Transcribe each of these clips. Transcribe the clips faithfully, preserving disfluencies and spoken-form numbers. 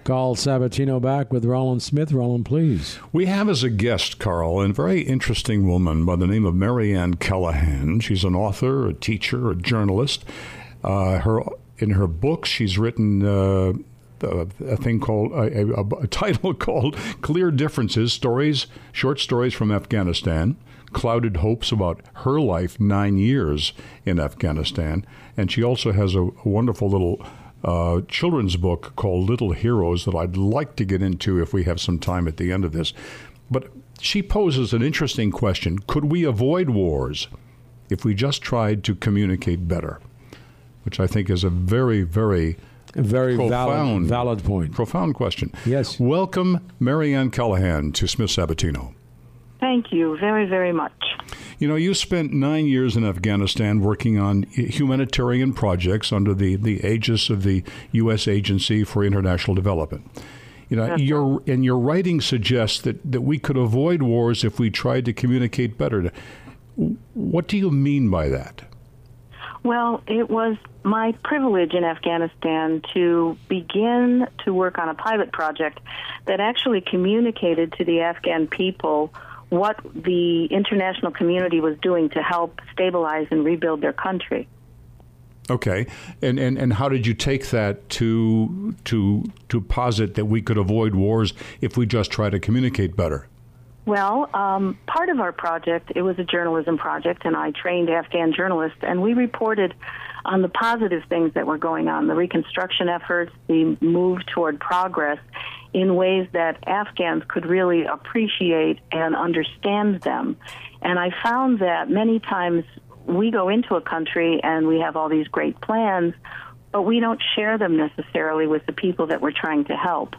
Carl Sabatino back with Roland Smith. Roland, please. We have as a guest, Carl, a very interesting woman by the name of Marianne Callahan. She's an author, a teacher, a journalist. Uh, her in her books, she's written uh, a, a thing called a, a, a title called "Clear Differences: Stories, Short Stories from Afghanistan." Clouded hopes about her life, nine years in Afghanistan, and she also has a, a wonderful little Uh, children's book called Little Heroes that I'd like to get into if we have some time at the end of this. But she poses an interesting question. Could we avoid wars if we just tried to communicate better? Which I think is a very, very a very profound, valid, valid point. Profound question. Yes. Welcome, Marianne Callahan, to Smith Sabatino. Thank you very, very much. You know, you spent nine years in Afghanistan working on humanitarian projects under the, the aegis of the U S Agency for International Development. You know, That's your and your writing suggests that, that we could avoid wars if we tried to communicate better. What do you mean by that? Well, it was my privilege in Afghanistan to begin to work on a pilot project that actually communicated to the Afghan people what the international community was doing to help stabilize and rebuild their country. Okay, and, and and how did you take that to to to posit that we could avoid wars if we just try to communicate better? Well, um, part of our project, it was a journalism project, and I trained Afghan journalists, and we reported on the positive things that were going on, the reconstruction efforts, the move toward progress, in ways that Afghans could really appreciate and understand them. And I found that many times we go into a country and we have all these great plans, but we don't share them necessarily with the people that we're trying to help.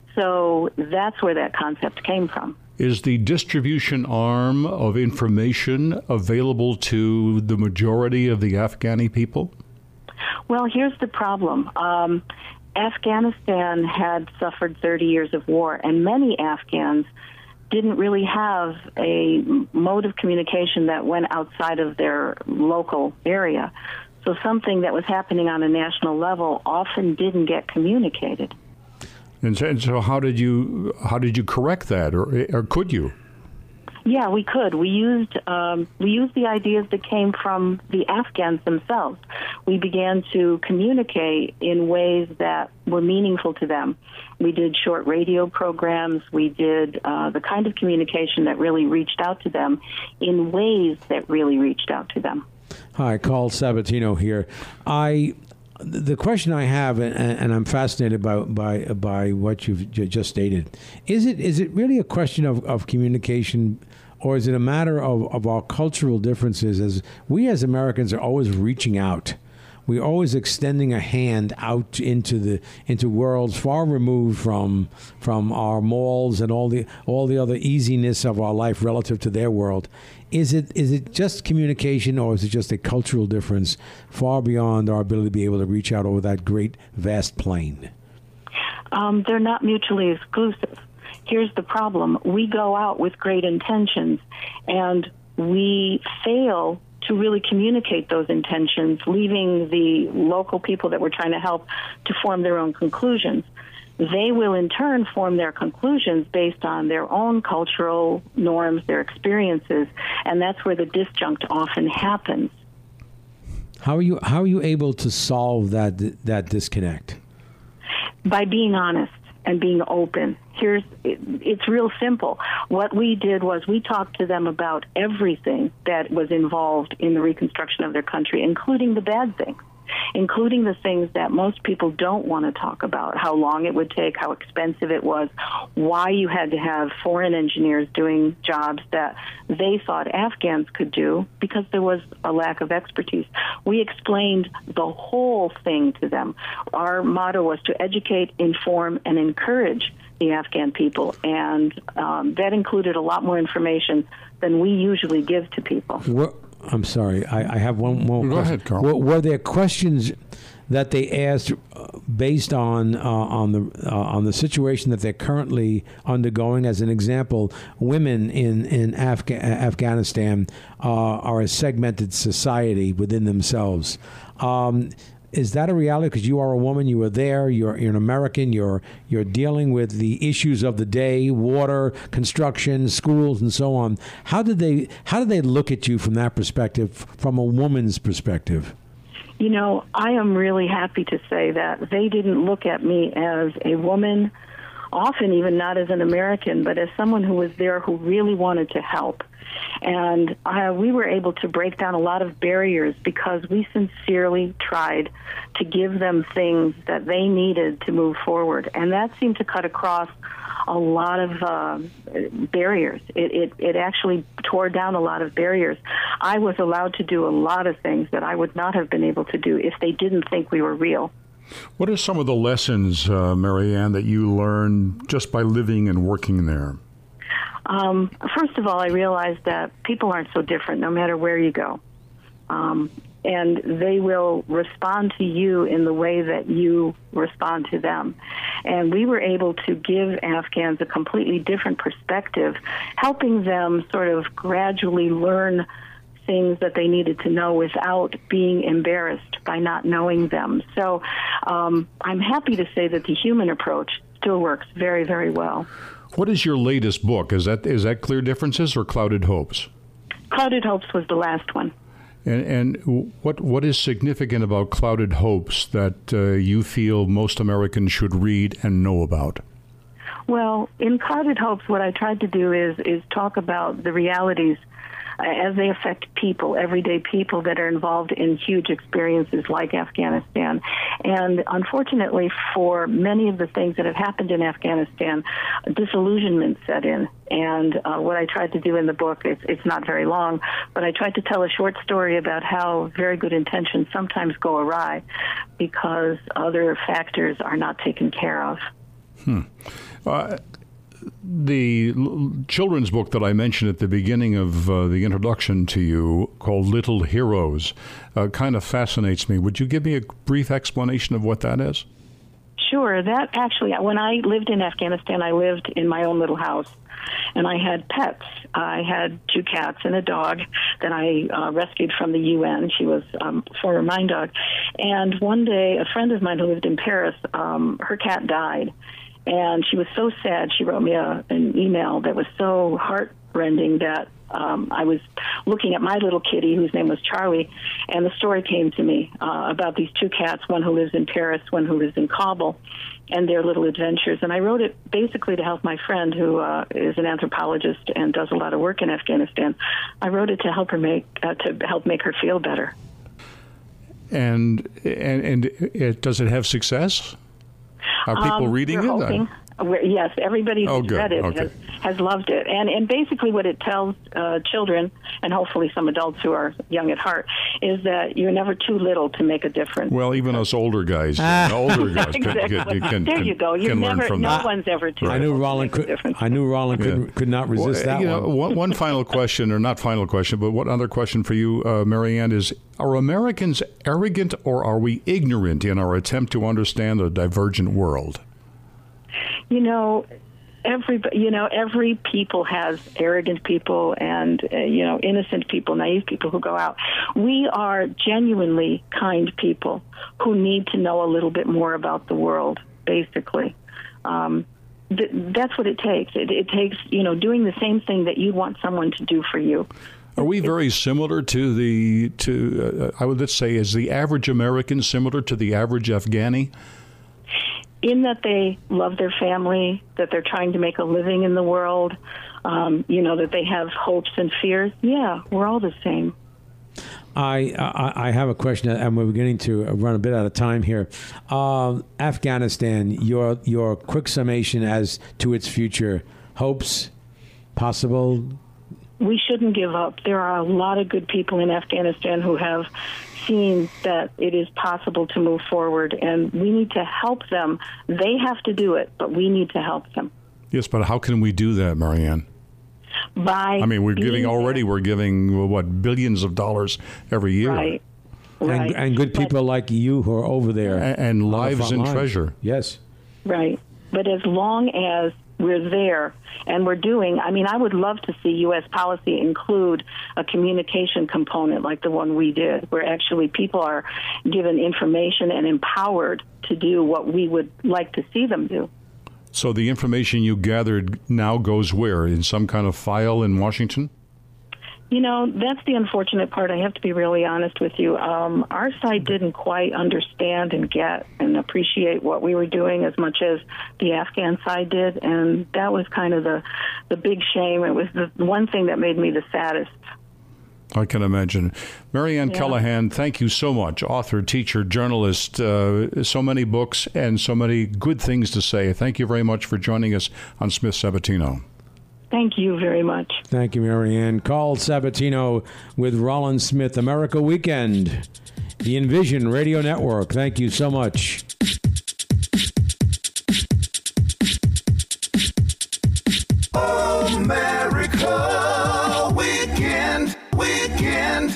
So that's where that concept came from. Is the distribution arm of information available to the majority of the Afghani people? Well, here's the problem. Um, Afghanistan had suffered thirty years of war, and many Afghans didn't really have a mode of communication that went outside of their local area. So something that was happening on a national level often didn't get communicated. And so, and so how did you how did you correct that, or or could you? Yeah, we could. We used um, we used the ideas that came from the Afghans themselves. We began to communicate in ways that were meaningful to them. We did short radio programs. We did uh, the kind of communication that really reached out to them in ways that really reached out to them. Hi, Carl Sabatino here. I. The question I have, and, and I'm fascinated by, by by what you've j- just stated, is it is it really a question of, of communication, or is it a matter of, of our cultural differences? As we as Americans are always reaching out, we're always extending a hand out into the into worlds far removed from from our malls and all the all the other easiness of our life relative to their world. Is it is it just communication, or is it just a cultural difference far beyond our ability to be able to reach out over that great, vast plain? Um, they're not mutually exclusive. Here's the problem. We go out with great intentions, and we fail to really communicate those intentions, leaving the local people that we're trying to help to form their own conclusions. They will in turn form their conclusions based on their own cultural norms, their experiences, and that's where the disjunct often happens. How are you how are you able to solve that that disconnect? By being honest and being open. Here's it, it's real simple. What we did was we talked to them about everything that was involved in the reconstruction of their country, including the bad things, including the things that most people don't want to talk about, how long it would take, how expensive it was, why you had to have foreign engineers doing jobs that they thought Afghans could do because there was a lack of expertise. We explained the whole thing to them. Our motto was to educate, inform, and encourage the Afghan people, and um, that included a lot more information than we usually give to people. What? I'm sorry. I, I have one more Go question. ahead, Carl. Were, were there questions that they asked uh, based on uh, on the uh, on the situation that they're currently undergoing? As an example, women in in Afga- Afghanistan uh, are a segmented society within themselves. Um, is that a reality? Because you are a woman, you were there, you're, you're an American, you're you're dealing with the issues of the day, water, construction, schools, and so on. How did they how did they look at you from that perspective, from a woman's perspective? You know, I am really happy to say that they didn't look at me as a woman, often even not as an American, but as someone who was there who really wanted to help. And uh, we were able to break down a lot of barriers because we sincerely tried to give them things that they needed to move forward. And that seemed to cut across a lot of uh, barriers. It, it, it actually tore down a lot of barriers. I was allowed to do a lot of things that I would not have been able to do if they didn't think we were real. What are some of the lessons, uh, Marianne, that you learned just by living and working there? Um, first of all, I realized that people aren't so different no matter where you go. Um, and they will respond to you in the way that you respond to them. And we were able to give Afghans a completely different perspective, helping them sort of gradually learn things that they needed to know without being embarrassed by not knowing them. So um, I'm happy to say that the human approach still works very, very well. What is your latest book? Is that is that Clear Differences or Clouded Hopes? Clouded Hopes was the last one. And, and what what is significant about Clouded Hopes that uh, you feel most Americans should read and know about? Well, in Clouded Hopes, what I tried to do is is talk about the realities as they affect people, everyday people that are involved in huge experiences like Afghanistan. And unfortunately, for many of the things that have happened in Afghanistan, disillusionment set in. And uh, what I tried to do in the book, it's, it's not very long, but I tried to tell a short story about how very good intentions sometimes go awry because other factors are not taken care of. Hmm. Uh, The l- children's book that I mentioned at the beginning of uh, the introduction to you, called Little Heroes, uh, kind of fascinates me. Would you give me a brief explanation of what that is? Sure. That actually, when I lived in Afghanistan, I lived in my own little house, and I had pets. I had two cats and a dog that I uh, rescued from the U N. She was um, a former mine dog. And one day, a friend of mine who lived in Paris, um, her cat died. And she was so sad, she wrote me a, an email that was so heartrending that um, I was looking at my little kitty, whose name was Charlie, and the story came to me uh, about these two cats, one who lives in Paris, one who lives in Kabul, and their little adventures. And I wrote it basically to help my friend, who uh, is an anthropologist and does a lot of work in Afghanistan. I wrote it to help her make uh, to help make her feel better. And and, and it, does it have success? Are people um, reading we're it? Hoping. We're, yes, everybody who's Oh, good. read it Okay. has, has loved it. And and basically what it tells uh, children, and hopefully some adults who are young at heart, is that you're never too little to make a difference. Well, even us older guys, uh, older guys can, Exactly. can, can, there can, you go. You're can never, learn from no that. one's ever too I little knew to Roland make a could. difference. I knew Roland Yeah. could could not resist Well, that you one. know, one. One final question, or not final question, but one other question for you, uh, Marianne, is: are Americans arrogant or are we ignorant in our attempt to understand a divergent world? You know, every you know every people has arrogant people and uh, you know innocent people, naive people who go out. We are genuinely kind people who need to know a little bit more about the world. Basically, um, th- that's what it takes. It, it takes you know doing the same thing that you want someone to do for you. Are we very similar to the to? Uh, I would let's say, is the average American similar to the average Afghani? In that they love their family, that they're trying to make a living in the world, um, you know, that they have hopes and fears. Yeah, we're all the same. I, I I have a question, and we're beginning to run a bit out of time here. Um, Afghanistan, your your quick summation as to its future, hopes, possible. We shouldn't give up. There are a lot of good people in Afghanistan who have seen that it is possible to move forward, and we need to help them. They have to do it, but we need to help them. Yes, but how can we do that, Marianne? By I mean, we're being giving already. there. We're giving what billions of dollars every year, Right. Right. And, and good people But, like you who are over there. and, and on the lives front and line. treasure. Yes. right. But as long as we're there, and we're doing. I mean, I would love to see U S policy include a communication component like the one we did, where actually people are given information and empowered to do what we would like to see them do. So the information you gathered now goes where? In some kind of file in Washington? You know, that's the unfortunate part. I have to be really honest with you. Um, our side didn't quite understand and get and appreciate what we were doing as much as the Afghan side did, and that was kind of the, the big shame. It was the one thing that made me the saddest. I can imagine. Marianne Yeah. Callahan, thank you so much. Author, teacher, journalist, uh, so many books and so many good things to say. Thank you very much for joining us on Smith Sabatino. Thank you very much. Thank you, Marianne. Carl Sabatino with Rollins Smith, America Weekend, the Envision Radio Network. Thank you so much. America Weekend, Weekend.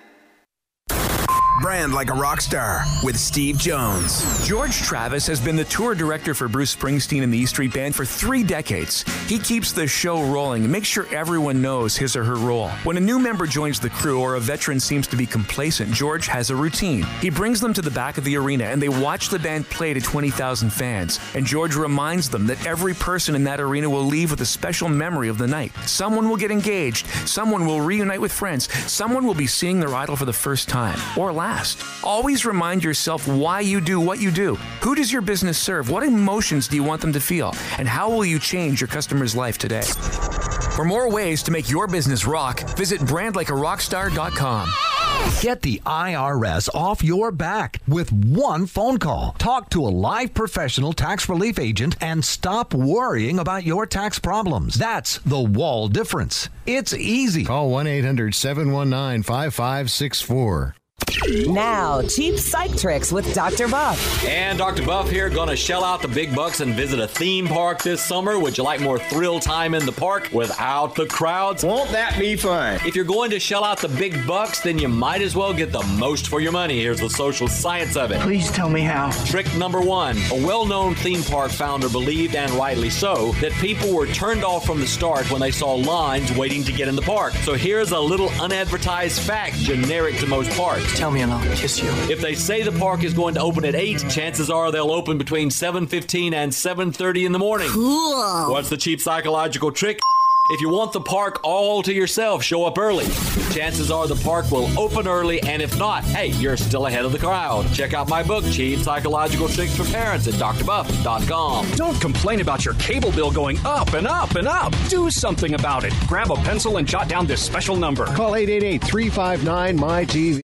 Brand like a rock star with Steve Jones. George Travis has been the tour director for Bruce Springsteen and the E Street Band for three decades. He keeps the show rolling and makes sure everyone knows his or her role. When a new member joins the crew or a veteran seems to be complacent, George has a routine. He brings them to the back of the arena and they watch the band play to twenty thousand fans. And George reminds them that every person in that arena will leave with a special memory of the night. Someone will get engaged, someone will reunite with friends, someone will be seeing their idol for the first time or last. Always remind yourself why you do what you do. Who does your business serve? What emotions do you want them to feel? And how will you change your customer's life today? For more ways to make your business rock, visit brand like a rockstar dot com. Get the I R S off your back with one phone call. Talk to a live professional tax relief agent and stop worrying about your tax problems. That's the Wall difference. It's easy. Call one eight hundred seven one nine five five six four. Now, cheap psych tricks with Doctor Buff. And Doctor Buff here, going to shell out the big bucks and visit a theme park this summer. Would you like more thrill time in the park without the crowds? Won't that be fun? If you're going to shell out the big bucks, then you might as well get the most for your money. Here's the social science of it. Please tell me how. Trick number one. A well-known theme park founder believed, and rightly so, that people were turned off from the start when they saw lines waiting to get in the park. So here's a little unadvertised fact, generic to most parks. Tell me and I'll kiss you. If they say the park is going to open at eight, chances are they'll open between seven fifteen and seven thirty in the morning. Cool. What's the cheap psychological trick? If you want the park all to yourself, show up early. Chances are the park will open early, and if not, hey, you're still ahead of the crowd. Check out my book, Cheap Psychological Tricks for Parents, at dr buff dot com. Don't complain about your cable bill going up and up and up. Do something about it. Grab a pencil and jot down this special number. Call eight eight eight, three five nine, M Y T V.